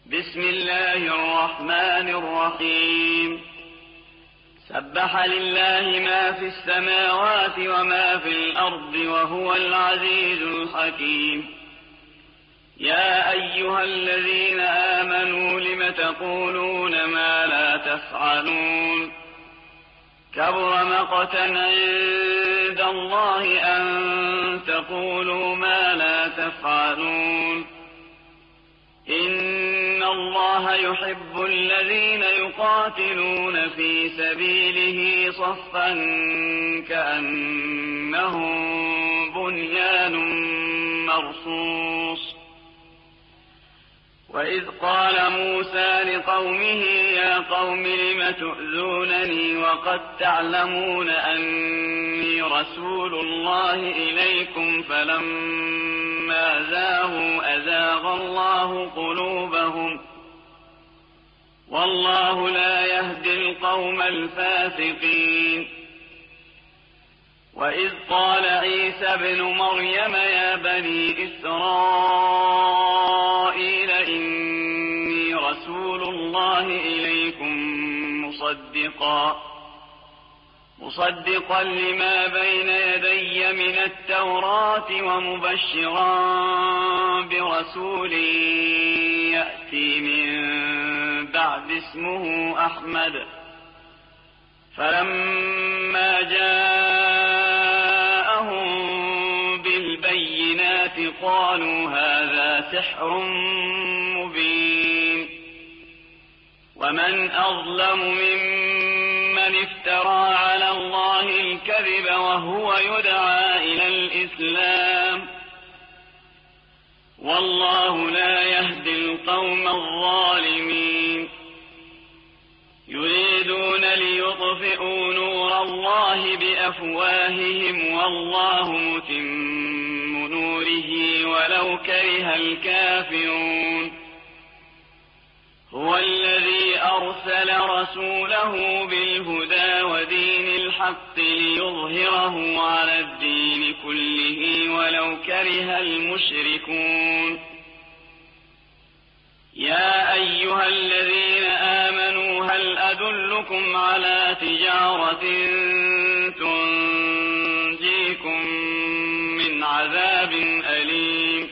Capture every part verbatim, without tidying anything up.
بسم الله الرحمن الرحيم. سبح لله ما في السماوات وما في الأرض وهو العزيز الحكيم. يا أيها الذين آمنوا لم تقولون ما لا تفعلون؟ كبر مقتا عند الله أن تقولوا ما لا تفعلون. إن الله يحب الذين يقاتلون في سبيله صفا كأنهم بنيان مرصوص. وإذ قال موسى لقومه يا قوم لم تؤذونني وقد تعلمون أني رسول الله إليكم فلما زاغوا أزاغ الله قلوبهم والله لا يهدي القوم الفاسقين. وإذ قال عيسى ابن مريم يا بني إسرائيل إني رسول الله إليكم مصدقا مصدقا لما بين يدي من التوراة ومبشرا برسول يأتي من بعد اسمه أحمد. فلما جاءهم بالبينات قالوا هذا سحر مبين. ومن أظلم ممن افترى على الله الكذب وهو يدعى إلى الإسلام والله لا يهدي القوم الظالمين. يريدون ليطفئوا نور الله بأفواههم والله متم نوره ولو كره الكافرون. هو الذي أرسل رسوله بالهدى ودين الحق ليظهره على الدين كله ولو كره المشركون. يا أيها الذين آمنوا هل أدلكم على تجارة تنجيكم من عذاب أليم؟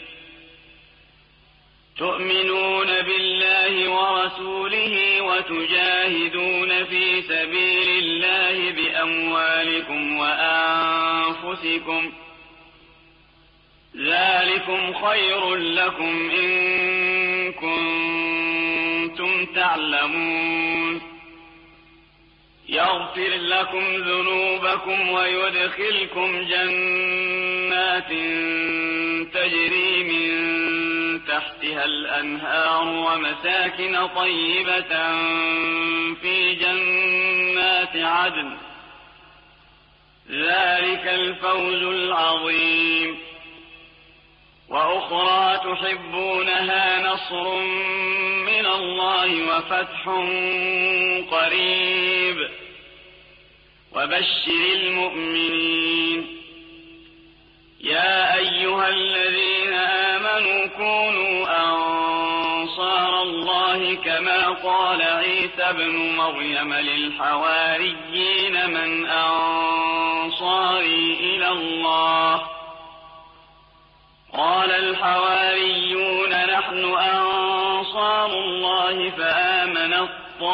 تؤمنون بالله ورسوله وتجاهدون في سبيل الله بأموالكم وأنفسكم ذلكم خير لكم إن كنتم تعلمون. يغفر لكم ذنوبكم ويدخلكم جنات تجري من تحتها الأنهار ومساكن طيبة في جنات عدن ذلك الفوز العظيم. وأخرى تحبونها نصر من الله وفتح قريب وبشر المؤمنين. يا أيها الذين آمنوا كونوا أنصار الله كما قال عيسى ابن مريم للحواريين من أنصاري إلى الله؟ قال الحواريون نحن أنصار الله فآمنت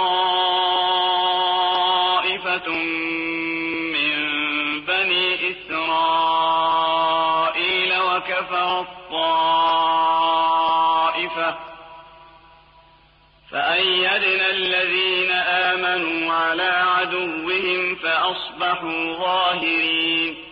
طائفة من بني إسرائيل وكفرت طائفة فأيدنا الذين آمنوا على عدوهم فأصبحوا ظاهرين.